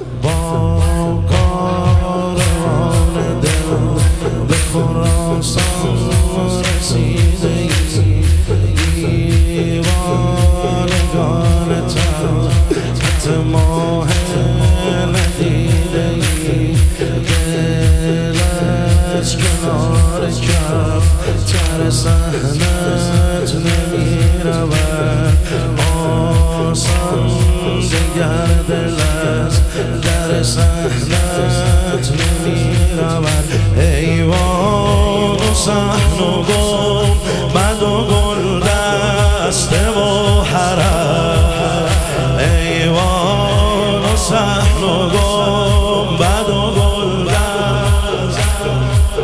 با کاروان دل به خراسان رسیده ای، دیوانگان تحت ماه ندیده ای، دلت کنار کف تر صحنت نمی رود، آسان دگر دلت در صحنت نمی رود. ایوان و صحن و گم بد و گل دسته و حرم، ایوان و صحن و گم بد و گل دسته،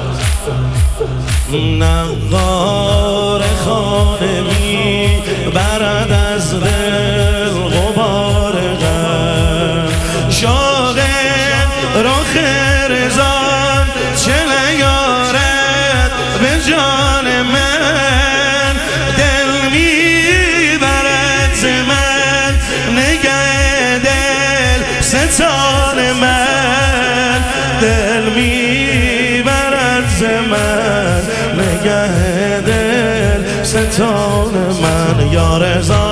نقار خانه می برد از دل غبار غم، شاق رخ رضان چه نیارد به جان من، دل میبرد ز من نگه دل ستان من، دل میبرد ز من نگه دل ستان من. یا رضا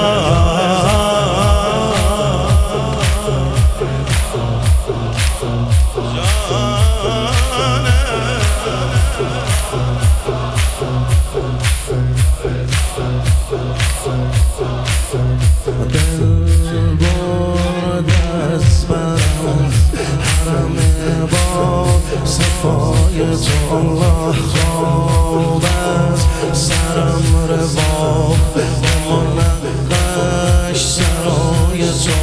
دل برد از برم حرم با صفای تو، الله خواب از سرم رباب با منقش سرای تو،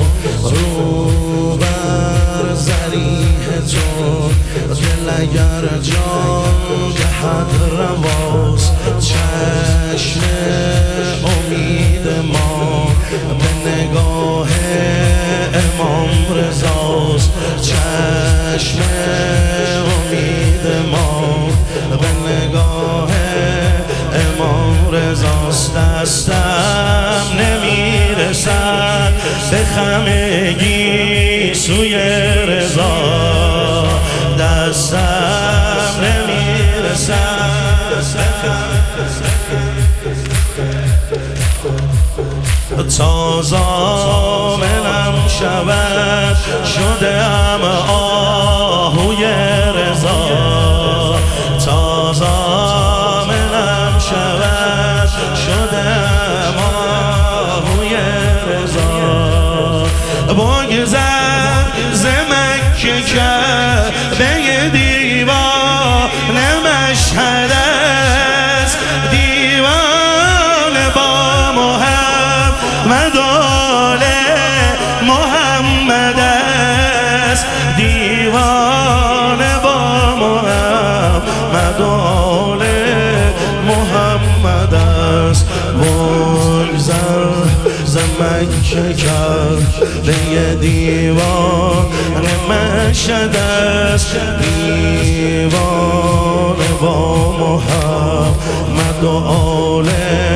رو بر زریح تو، دل اگر جان دهد رواست، چشم امید ما به نگاه امام رضاست، چشم امید ما به نگاه امام رضاست. دستم نمیرسد به خمگی سوی رضا، دستم نمیرسد تا ضامنم شود شده‌ام آهوی رضا، تا ضامنم شود شده‌ام آهوی رضا، بگذر ز مکه کعبه دیوانه مشهد است، دیوانه با محمد آل محمد است، دیوانه با محمد آل محمد است. بگذر ز مکه کعبه دیوانه مشهد است، دیوانه با محمد و آل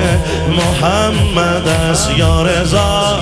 محمد است. یا رضا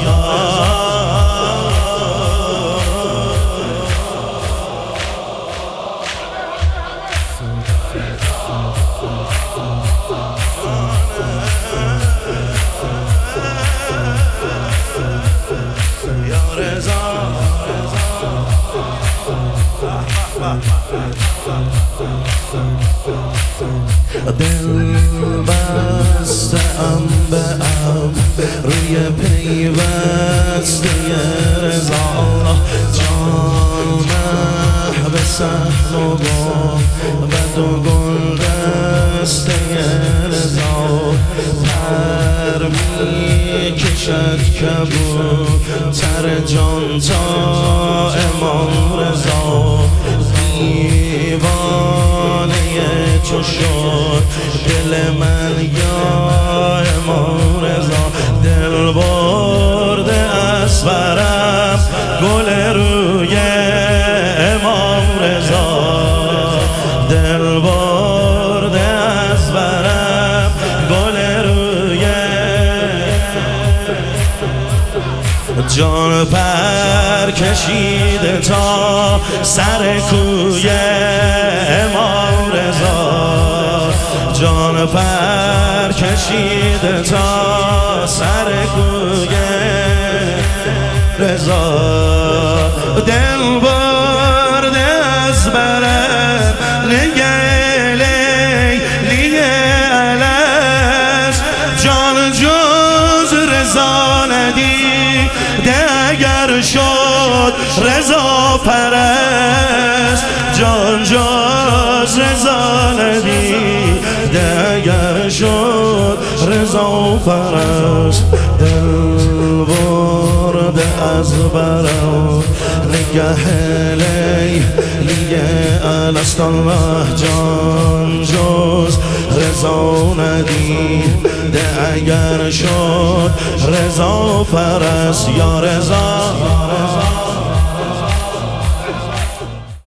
دل بسته‌ام به روی پیوسته رضا، جان محو صحن و گم بد و گل دسته رضا، پر میکشد کبوتر جان تا امام رضا، دیوانه چو شد دل من یا امام رضا، دل برده از برم گل روی امام رضا، دل برده از برم گل روی جان پر پر کشیده تا سر کوی امام رضا، جان پر کشیده تا سر کوی رضا. دل برده از برم نگه لیلی الست، جان جز رضا ندیده اگر شد رضا پرست، جان جز رضا ندیده اگر شد رضا پرست. دل برده از برم نگه لیلی الست، الله جان جز رضا ندیده اگر شد رضا پرست. یا رضا